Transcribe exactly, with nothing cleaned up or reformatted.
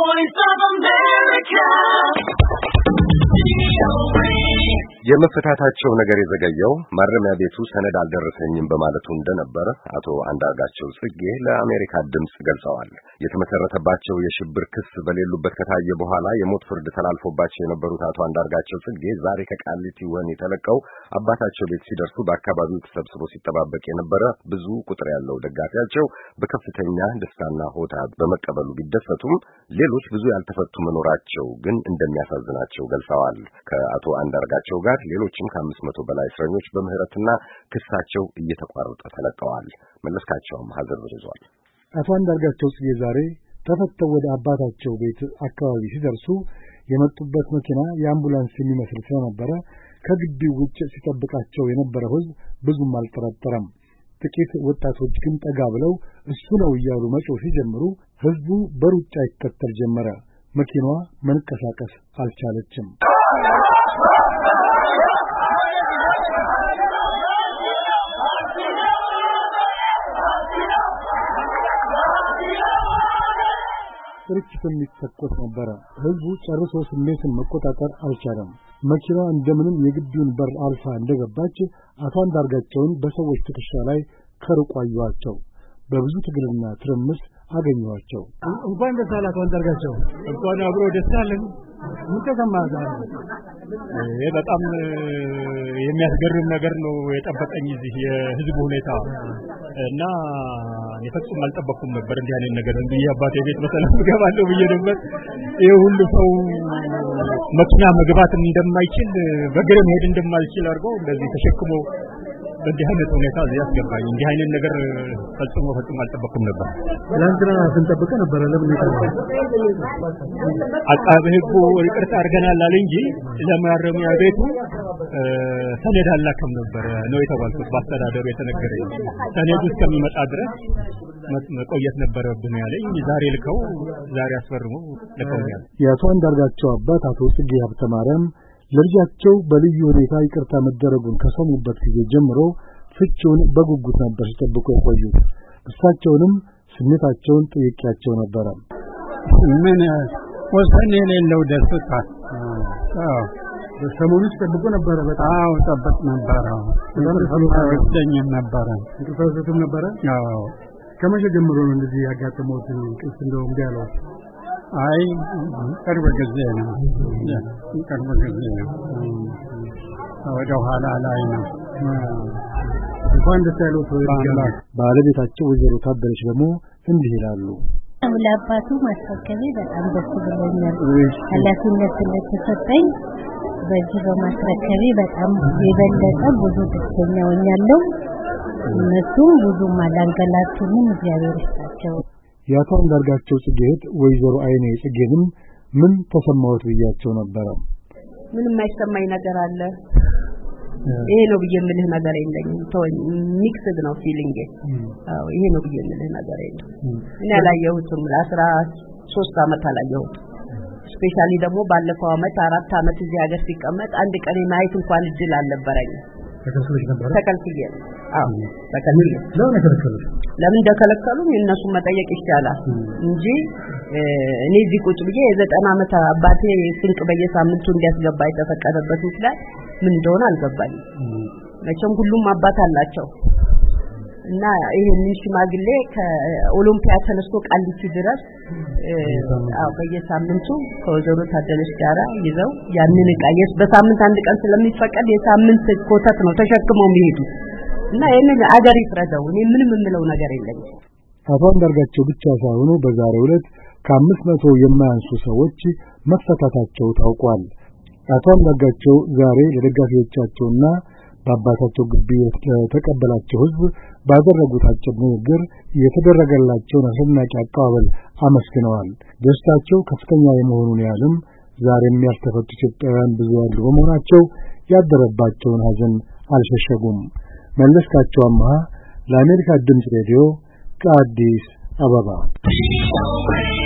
voice of America. የመፈታታቸው ነገር የዘገየው ማረሚያ ቤቱ ሰነድ አልደረሰኝም በማለቱ እንደነበረ አቶ አንዳርጋቸው ጽጌ ለአሜሪካ ድምጽ ገልጸዋል። የተመሰረተባቸው የሽብር ክስ በሌሉበት ከታየ በኋላ የሞት ፍርድ ተላልፎባቸው የነበሩት አቶ አንዳርጋቸው ጽጌ ዛሬ ከቃሊቲ ወህኒ ተለቀው አባታቸው ቤት ሲደርሱ በአካባቢው ተሰብስቦ ሲጠባበቅ የነበረ ብዙ ቁጥር ያለው ደጋፊያቸው በከፍተኛ ደስታና ሆታ በመቀበሉ ቢደሰቱም ሌሎች ብዙ ያልተፈቱ መኖራቸው ግን እንደሚያሳዝናቸው ገልጸዋል። ከአቶ አንዳርጋቸው ጋር ሌሎችም ከአምስት መቶ በላይ እስረኞች በምህረትና ክሳቸው እየተቋረጠ ተለቀዋል። መለስካቸውም ሀዘር ይዟል። አቶ አንዳርጋቸው ጽጌ ዛሬ ተፈተው ወደ አባታቸው ቤት አካባቢ ሲደርሱ የመጡበት መኪና የአምቡላንስ የሚመስል ስለነበረ ከግቢው ውጭ ሲጠብቃቸው የነበረው ሕዝብ ብዙም አልጠረጠረም። ጥቂት ወጣቶች ግን ጠጋ ብለው እሱ ነው እያሉ መጮህ ሲጀምሩ ሕዝቡ በሩጫ ይከተል ጀመረ። መኪናዋ መንቀሳቀስ አልቻለችም። ርችትም ይተኮስ ነበር። ሕዝቡ ጨርሶ ስሜትን መቆጣጠር አልቻለም። መኪናዋ እንደምንም የግቢውን በር አልፋ እንደገባች አቶ አንዳርጋቸውን በሰዎች ትከሻ ላይ ከሩቅ አዩዋቸው። በብዙ ትግልና ትርምስ አገኘዋቸው። እንኳን ደስ አለ አቶ አንዳርጋቸው። እንኳን አብሮ ደስ አለን። ምን ተሰማህ? ይሄ በጣም የሚያስገርም ነገር ነው የጠበቀኝ እዚህ የህዝቡ ሁኔታ እና የፈጽሞ አልጠበቅኩም ነበር እንዲህ አይነት ነገር። እንዴ አባቴ ቤት በሰላም ገባለሁ ብዬ ነበር። ይሄ ሁሉ ሰው መኪና መግባት እንደማይችል በእግር መሄድ እንደማይችል አድርጎ እንደዚህ ተሸክሞ በእንዲህ አይነት ሁኔታ እዚህ ያስገባኝ። እንዲህ አይነት ነገር ፈጽሞ ፈጽሞ አልጠበቅኩም ነበር። ለአንተና ስንጠብቀ ነበር። ለምን ይታወቃ አቃቤ ሕጉ ይቅርታ አድርገናል አለ እንጂ ለማረሚያ ቤቱ ሰነድ አላከም ነበር ነው የተባልኩት። በአስተዳደሩ የተነገረኝ ሰነዱ እስከሚመጣ ድረስ መቆየት ነበረብን ያለኝ። ዛሬ ልከው ዛሬ አስፈርሙ ልከውኛል። የአቶ አንዳርጋቸው አባት አቶ ጽጌ ሀብተማርያም ለልጃቸው በልዩ ሁኔታ ይቅርታ መደረጉን ከሰሙበት ጊዜ ጀምሮ ፍቺውን በጉጉት ነበር ሲጠብቁ የቆዩት። እሳቸውንም ስሜታቸውን ጠይቄያቸው ነበር። ምን ወሰን የሌለው ደስታ። አዎ በሰሞኑን ሲጠብቁ ነበር። በጣም ጠብቅ ነበር። ወሰኝም ነበር። ተፈሰቱም ነበር። አዎ ከመቼ ጀምሮ ነው እንደዚህ ያጋጠመውት ቅስ እንደው እንዲያለው? አይ ቅርብ ጊዜ ነው። ቅርብ ጊዜ ነው። ወደ ኋላ ላይ ነው። እንኳን ደስ ያለው ባለቤታቸው ወይዘሮ ታደለች ደግሞ እንዲህ ይላሉ። ለአባቱ ማስረከቤ በጣም ደስ ብሎኛል። ኃላፊነት ስለተሰጠኝ በዚህ በማስረከቤ በጣም የበለጠ ብዙ ደስተኛ ሆኛለሁ። እነሱም ብዙም አላንገላቱኝም። እግዚአብሔር ይስጣቸው። የአቶ አንዳርጋቸው ጽጌ ወይዘሮ አይኔ ጽጌንም ምን ተሰማዎት ብያቸው ነበር። ምንም የማይሰማኝ ነገር አለ። ይሄ ነው ብዬ የምልህ ነገር የለኝም። ተወኝ። ሚክስድ ነው ፊሊንግ። አዎ ይሄ ነው ብዬ የምልህ ነገር የለም። እኔ አላየሁትም። ለአስራ ሶስት አመት አላየሁትም። ስፔሻሊ ደግሞ ባለፈው አመት አራት አመት እዚህ ሀገር ሲቀመጥ አንድ ቀን ማየት እንኳን እድል አልነበረኝም። ተከልክለሽ ነበር? ተከልክዬ። አዎ ተከልክዬ። ለምን ተከለከለሽ? ለምን እንደከለከሉ እነሱ መጠየቅ ይቻላል እንጂ እኔ እዚህ ቁጭ ብዬ የዘጠና አመት አባቴ ስንቅ በየሳምንቱ እንዲያስገባ የተፈቀደበት ምክንያት ምን እንደሆነ አልገባኝም። መቼም ሁሉም አባት አላቸው እና ይሄንን ሽማግሌ ከኦሎምፒያ ተነስቶ ቃሊቲ ድረስ አው በየሳምንቱ ከወዘሮ ታደለች ጋራ ይዘው ያንን ቃየስ በሳምንት አንድ ቀን ስለሚፈቀድ የሳምንት ኮተት ነው ተሸክመው የሚሄዱ እና ይሄንን አገር ይፍረደው። እኔ ምንም የምለው ነገር የለኝም። አቶ አንዳርጋቸው ብቻ ሳይሆኑ በዛሬው ዕለት ከአምስት መቶ የማያንሱ ሰዎች መፈታታቸው ታውቋል። አቶ አንዳርጋቸው ዛሬ ለደጋፊዎቻቸውና በአባታቸው ግቢ የተቀበላቸው ሕዝብ ባደረጉት አጭር ንግግር የተደረገላቸውን አስደናቂ አቀባበል አመስግነዋል። ደስታቸው ከፍተኛ የመሆኑን ያህልም ዛሬም ያልተፈቱ ኢትዮጵያውያን ብዙ ያሉ በመሆናቸው ያደረባቸውን ሐዘን አልሸሸጉም። መለስካቸው አምሃ ለአሜሪካ ድምፅ ሬዲዮ ከአዲስ አበባ